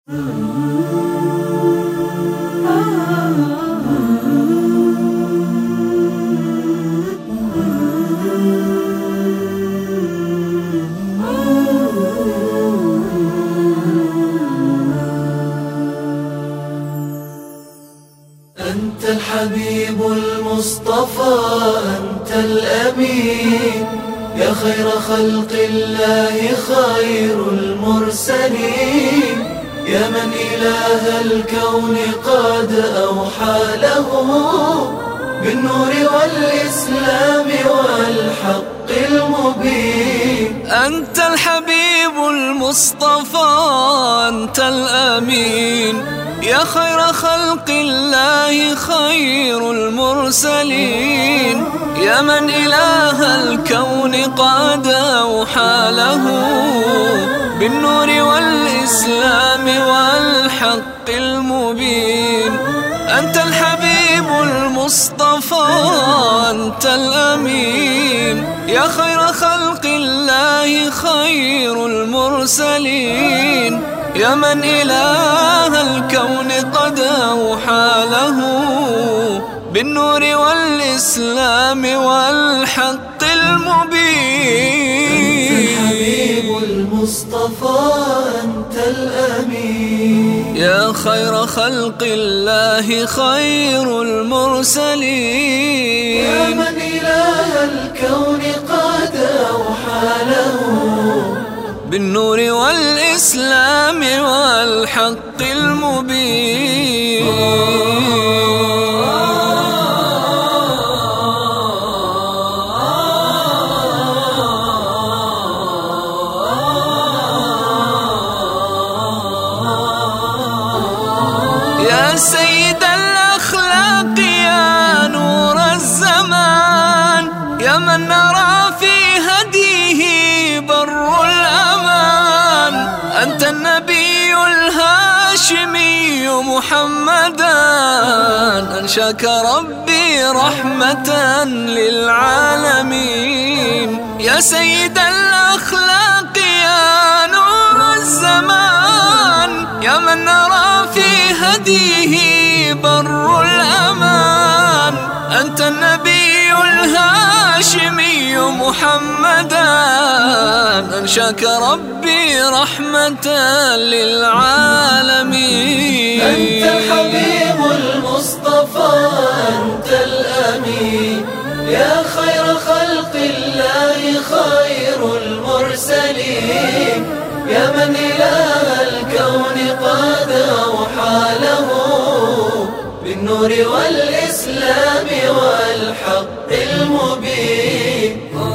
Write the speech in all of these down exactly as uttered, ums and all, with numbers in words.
أنت الحبيب المصطفى، أنت الأمين، يا خير خلق الله، خير المرسلين، يا من إله الكون قد أوحى له بالنور والإسلام والحق المبين. أنت الحبيب المصطفى، أنت الأمين، يا خير خلق الله، خير المرسلين، يا من إله الكون قد أوحى له بالنور والإسلام والحق المبين. أنت الحبيب المصطفى، أنت الأمين، يا خير خلق الله، خير المرسلين، يا من إله الكون قد أوحى له بالنور والإسلام والحق المبين. أنت الحبيب المصطفى، أنت الأمين، يا خير خلق الله، خير المرسلين، يا من إله الكون قد أوحى له بالنور والإسلام والحق المبين. يا سيد الأخلاق، يا نور الزمان، يا من نرى في هديه بر الأمان. أنت النبي الهاشمي محمدا، أنشاك ربي رحمة للعالمين. يا سيد الأخلاق، يا نور الزمان، يا من نرى في هديه بر الأمان. أنت النبي الهاشمي محمدا، أنشاك ربي رحمة للعالمين. أنت الحبيب المصطفى، أنت الأمين، يا خير خلق الله، خير المرسلين، يا من إله الكون قد أوحى له بالنور والإسلام والحق المبين.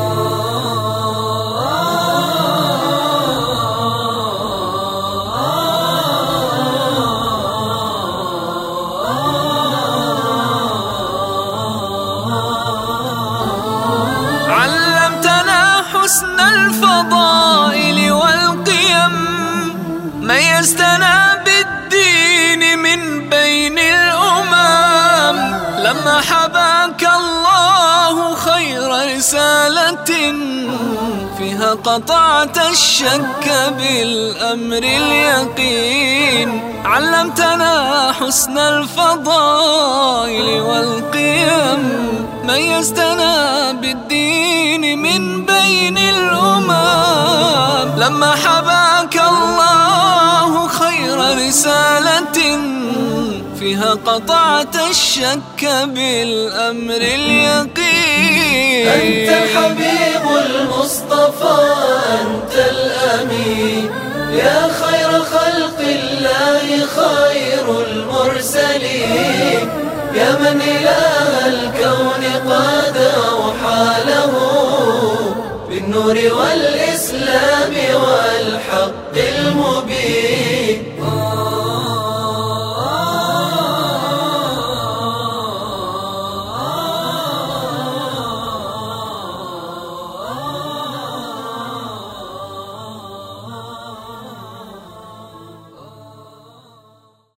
علمتنا حسن الفضائل والقيم، ميزتنا بالدين من بين الأمم. لما حباك الله خير رسالة، فيها قطعت الشك بالأمر اليقين. علمتنا حسن الفضائل والقيم، ميزتنا بالدين من بين الأمم. لما حباك الله خير رسالة، فيها قطعت الشك بالأمر اليقين. أنت الحبيب المصطفى، أنت الأمين، يا خير خلق الله، خير المرسلين، يا من إله الكون قد أوحى له بالنور والإسلام والحق